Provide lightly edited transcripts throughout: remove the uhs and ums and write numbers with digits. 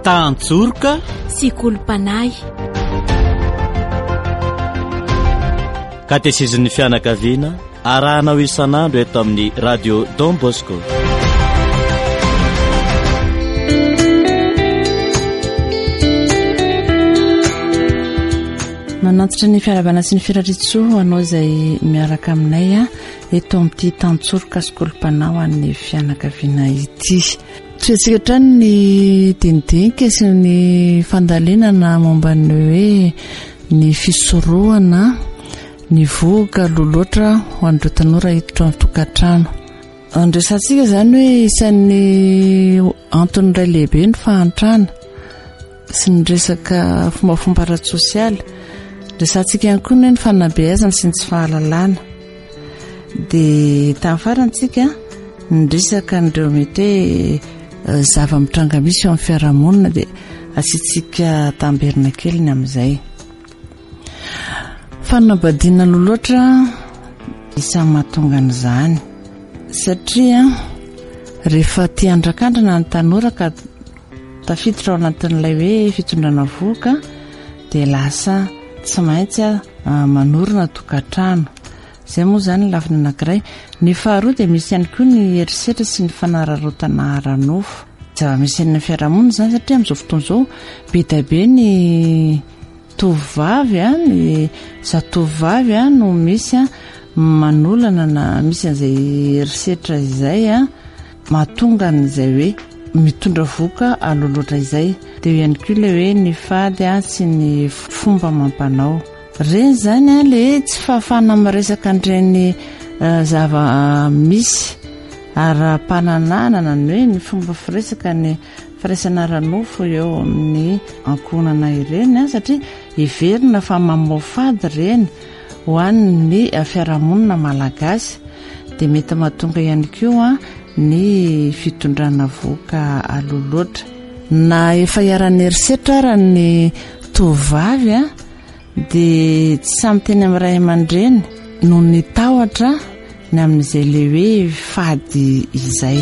tantsorika sy kolompanay. katesezin'ny fianakaviana arahanao isan'andro eto amin'ny radio Don Bosco. manantitra ny fiaravana sy ny firaritso anao izay miaraka aminay eto amin'ity tantsorika sy kolompanao an'ny fianakaviana ity. Tsika trany ny dindinika sy ny fandalinana momba ny hoe ny fisorohana ny voga loloatra ho an'ireo tanora hiditra amin'ny tokantrano. Andresantsika izany hoe isan'ny antony iray lehibe ny fahantrana sy ny resaka fombafomba ara-tsosialy. Resantsika ihany koa ny fanabeazana sy ny tsy fahalalana. Dia tamin'ny farantsika nresaka n'ireo mety zava-mitranga misy eo amin'ny fiarahamonina dia asitsika tamberina keliny amin'izay. Fanabadiana loloatra isan'ny mahatonga an'izany satria rehefa tia andrakandrana ny tanora ka tafiditra ao anatin'ilay hoe fitondrana voka dia lasa tsy maintsy manorina tokantrano. Izay moa izany ny lafiny anankiray. Ny faharoa dia misy ihany koa ny herisetra sy ny fanararotana ara-nofo. Zava-misy ny fiarahamonina izany satria amin'izao fotoana izao be dia be ny tovovavy ny zatovovavy no misy manolana na misy an'izay herisetra izay mahatonga an'izay hoe mitondra voka aloloatra izay. Dia ihany koa ilay hoe ny fady sy ny fomba amam-panao. Ireny izany ilay tsy fahafahana miresaka an'ireny zava-misy ara-pananana ny hoe ny fomba firesaka ny firaisana ara-nofo eo amin'ny ankohonana ireny satria iverina fa mamoha fady ireny ho an'ny fiarahamonina malagasy. Dia mety mahatonga ihany koa ny fitondrana voka aloloatra na efa hiarany herisetra raha ny tovovavy dia tsy samy teny amin'ny ray aman-dreny noho ny tahotra ny amin'izay le hoe fady izay.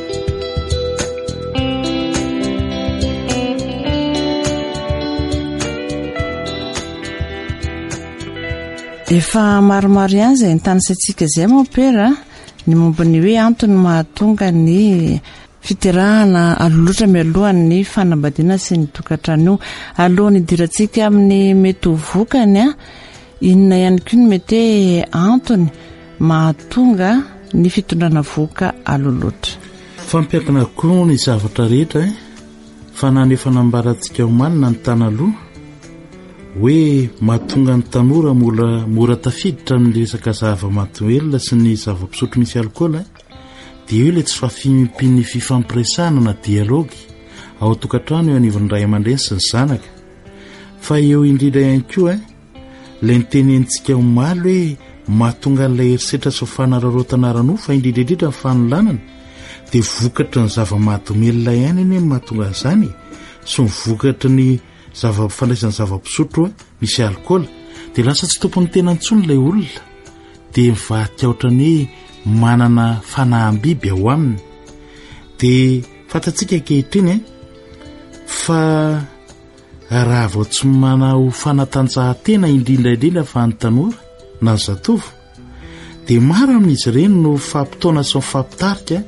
Efa maromaro ihany izay nitanisantsika izay mampera ny momba ny hoe antony mahatonga ny fiterahana aloloatra mialohan'ny fanambadiana sy ny tokantrano. Alohan'ny idirantsika amin'ny mety ho vokany inona ihany koa ny mety antony mahatonga ny fitondrana voka aloloatra. Fampiakana koa ny zavatra rehetra fa na ny fanambarantsika omanina ny tanaloha hoe mahatonga ny tanora mora tafiditra amin'ny resaka zava-matoelona sy ny zava-pisotro misy alikaola dia eo ilay tsy fafimpin'ny fifampiresahana na dialogy ao tokantrano eo anivon'ny ray aman-dreny sy ny zanaka. Fa eo indrindra ihany koa ilay nitenentsika omaly hoe mahatonga n'ilay herisetra sy fanararotana ara-nofo fa indrindraindrindra ny fanolanana dia vokatra ny zava-mahadomelona ihany eny mahatonga an'izany sy ny vokatra ny fandraisany zava-pisotro misy alikaola dia lasa tsy tompony tena ntsony ilay olona dia mivadika ohatrany manana fanahambiby ao aminy. Dia fantatsika ankehitriny fa raha vao tsy manao fanatanjahantena indrindraindrindra fa ny tanora na ny zatovo dia maro amin'izy ireny no fampitaona sy mifampitarika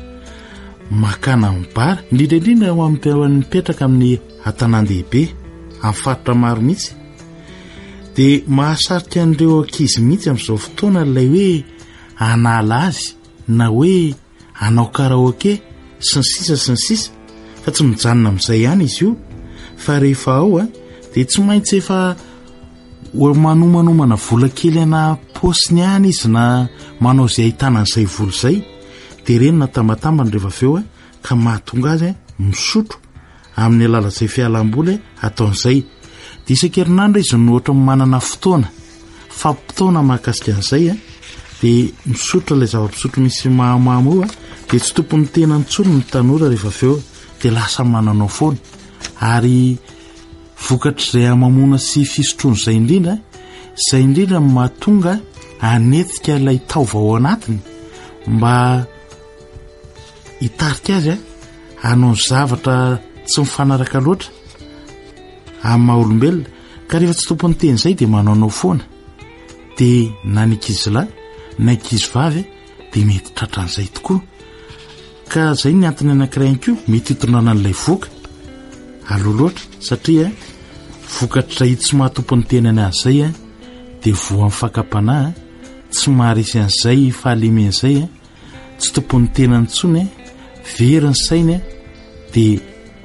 makana mibara indrindraindrindra ho amin'ny mipetraka amin'ny an-tanan-dehibe amin'ny faritra maro mihitsy. Dia mahasarika an'ireo ankizy mihitsy amin'izao fotoana ilay hoe hanala azy na hoe hanao karaoke sy ny sisa fa tsy mijanona amin'izay ihany izy io fa rehefa ao dia tsy maintsy efa manomanomana vola kely ana posiny ihany izy na manao izay ahitanan''izay vola izay dia ireny natambatambany rehefa aveo ka mahatonga azy misotro amin'ny alalan'izay fialam-boly ataon'izay. Dia isan-kerinandro izy no ohatra manana fotoana mahakasika an'izay dia misotro ilay zava-pisotro misy mahamamo dia tsy tompony tena ntsony ny tanora rehefa aveo dia lasa mananao foana ary vokatra izay hamamona sy fisotroana izay indrindra mahatonga hanetika ilay taova ao anatiny mba hitarika azy hanao zavatra tsy mifanaraka loatra amin'ny maha-olombelona ka rehefa tsy tompony teny izay dia manaonao foana dia na ny ankizy lahy na ankizy vavy dia mety tratran'izay tokoa ka izay ny antony anankiray ihany koa mety hitondrana an'ilay voka aloha loatra satria vokatra hita tsy mahatompony tenany azy izay dia voa amin'ny fakapanahy tsy maharesy an'izay fahalemen'izay tsy tompony tenany intsony very ny sainy dia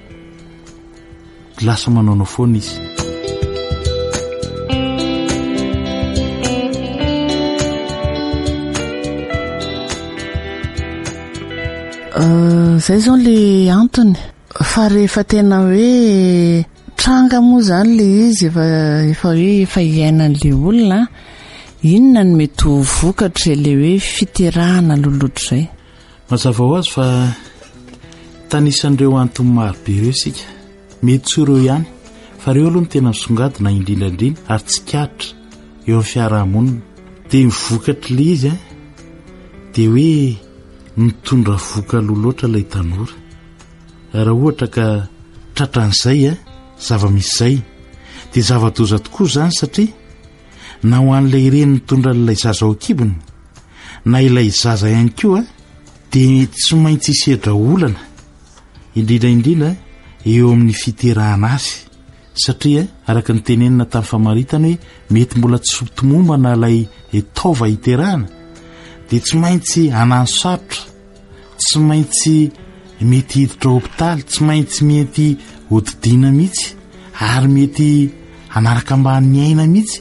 lasa manaonao foana izy. Zay zao le antony fa rehefa tena hoe tranga moa zany le izy efa iainan'le olona inona no mety ho vokatra le hoe fiterahana lolotra zay. Mazava ho azy fa tanisan'ireo antony marobe ireo sika mety tsy ireo ihany fa ireo aloha no tena misongadina indrindrandrindra ary tsy katra eo amin'ny fiarahamonina dia mivokatra le izy dia hoe mitondra voka loloatra ilay tanora raha ohatra ka tratran'izay zava-misy izay dia zava-doza tokoa izany satria na ho an'ilay reny mitondra n'ilay zaza ao an-kibony na ilay zaza ihany koa dia tsy maintsy hisedra olana indrindraindrindra eo amin'ny fiterahana azy satria araka ny tenenina tamin'ny famaritana hoe mety mbola tsy sotomombana ilay etaova hiterahana dia tsy maintsy hanano sarotra tsy maintsy mety hiditra hopitaly tsy maintsy mety hodidiana mihitsy ary mety hanaraka ambany aina mihitsy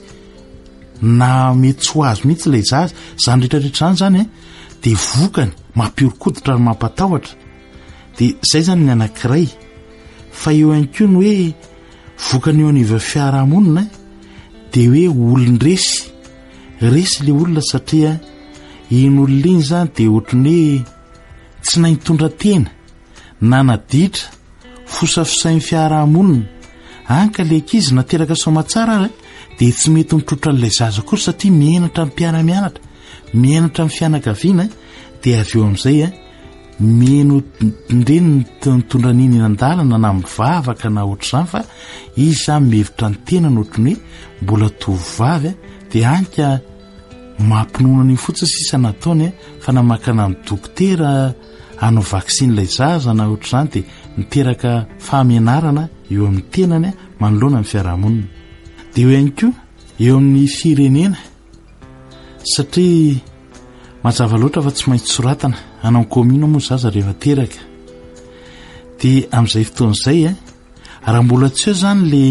na mety tsy ho azo mihitsy ilay zaza izany rehetrarehetra izany dia vokany mampiorokoditra ary mampatahotra dia izay zany ny anankiray fa eo ihany koa ny hoe vokany eo aniva fiarahamonina dia hoe olon-dresy resy le olona satria iny olona iny zany dia ohatrany hoe tsy nahitondra tena na naditra fosafisain'ny fiarahamonina anka le ankizy nateraka somatsara dia tsy mety mitrotra n'ilay zaza kosa satria mienatra amin'ny mpiara-mianatra mienatra amin'ny fianakaviana dia avy eo amin'izay meno ndreny mitondra n'iny an-dalana na mivavaka na ohatr'izany fa izy zany mihevitra ny tena no ohatrany hoe mbola tovovavy dia anka mampinoana ny fotsiny sisa nataony fa namakana ny dokotera hanao vaksiny ilay zaza na ohatr'izany dia miteraka fahamenarana eo amin'ny tenany manoloana amin'ny fiarahamonina dia eo ihany koa eo amin'ny firenena satria mazava loatra fa tsy maintsy soratana hanao komina moa zaza rehefa teraka dia amin'izay fotoan'izay raha mbola tsy eo zany le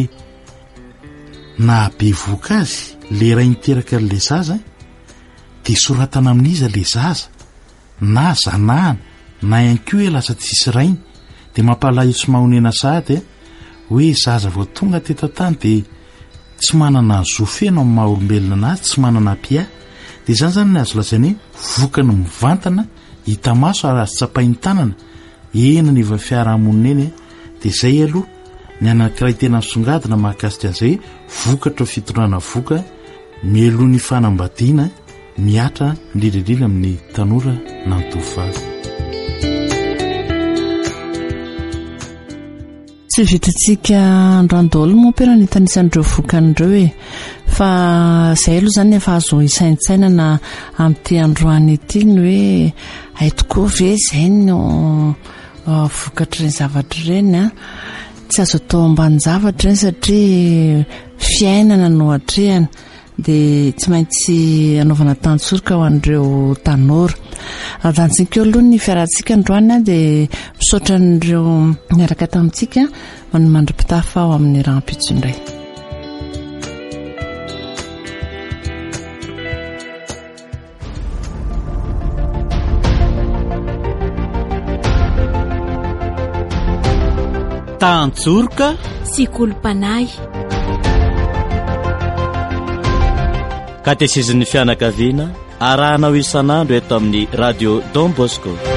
nahabe voka azy le ray niteraka n'ilay zaza dia soratana amin'iza le zaza na zanahana na ihany koa hoe lasa tsisy rainy dia mampalaio sy mahonena sahady hoe zaza vao tonga teto tany dia tsy manana ny zofeno amin'ny maha-olombelona anazy tsy manana pia dia izany zany ny azo lazainy vokany mivantana hita maso ary azo tsapainy tanana ena ny eva fiarahamonina eny dia izay aloha ny anankiray tena misongadina mahakasika an'izay vokatra fitondrana voka mialoha ny fanambadiana miatra indrindraindrindra amin'ny tanora na ny tovovavy. Tsy vitantsika androandolo moa pera ny tanisan'ireo vokan'ireo fa izay aloha zany efa azo isaintsainana amin'ity androany ity ny hoe ay tokoa ve izay no vokatra ireny zavatra ireny tsy azo atao ambany zavatra ireny satria fiainana no hatrehana dia tsy maintsy anaovana tantsorika ho an'ireo tanora. Adantsika eo aloha ny fiarantsika androany dia misaotra n'ireo miaraka tamintsika mandra-pitafa ao amin'ny rahampitsondray. Tantsorika sy kolompanay katesezin'ny fianakaviana arahanao isan'andro eto amin'ny radio Don Bosco.